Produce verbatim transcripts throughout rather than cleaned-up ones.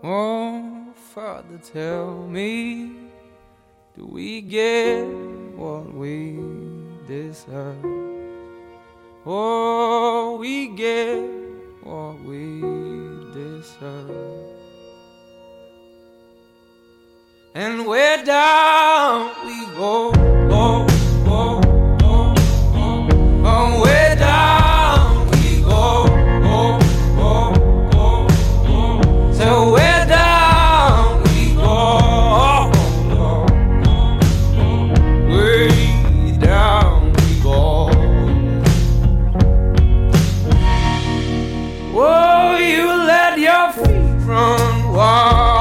Oh, Father, tell me, do we get what we deserve? Oh, we get what we deserve. And where down we go, go, go, go, go. Oh, where down we go, go, go, go, go. So where down we go, go, go, go. Way down we go. Oh, you let your feet run wild.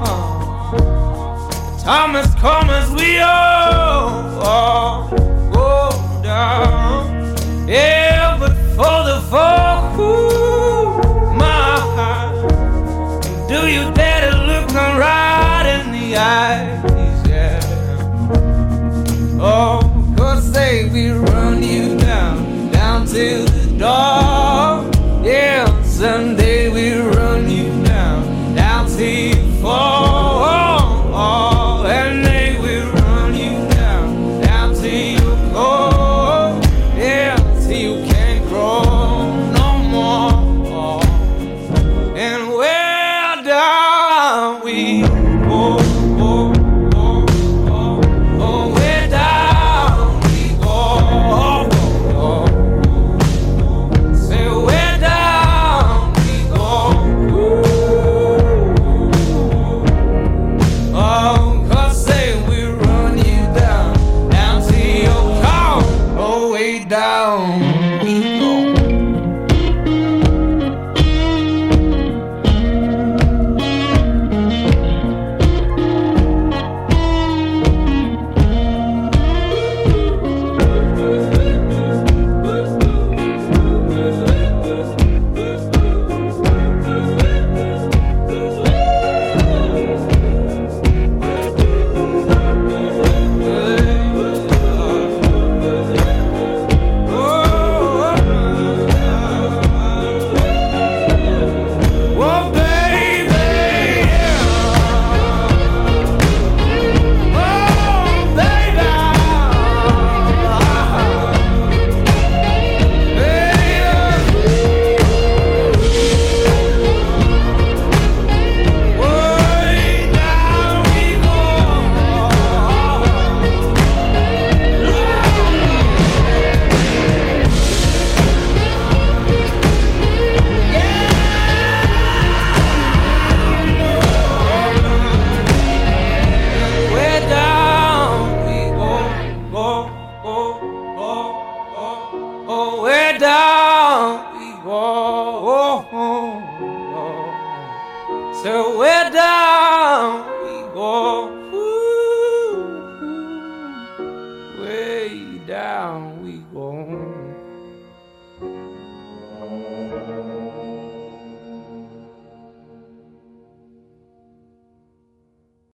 Thomas, come as we all, all go down. Yeah, but for the folk who my heart, do you dare to look them right in the eyes? Yeah. Oh, cause they will run you down, down to the door. Yeah, someday we'll run you down, down till you fall. And they will run you down, down till you go. Yeah, till you can't grow no more. And where down we go, go, go, go. Oh, where down we go, go, go. Say where down we go. Ooh. Oh. Down we go. Oh, where down we go. Oh, oh, oh. So where down we go. Ooh, way down we go.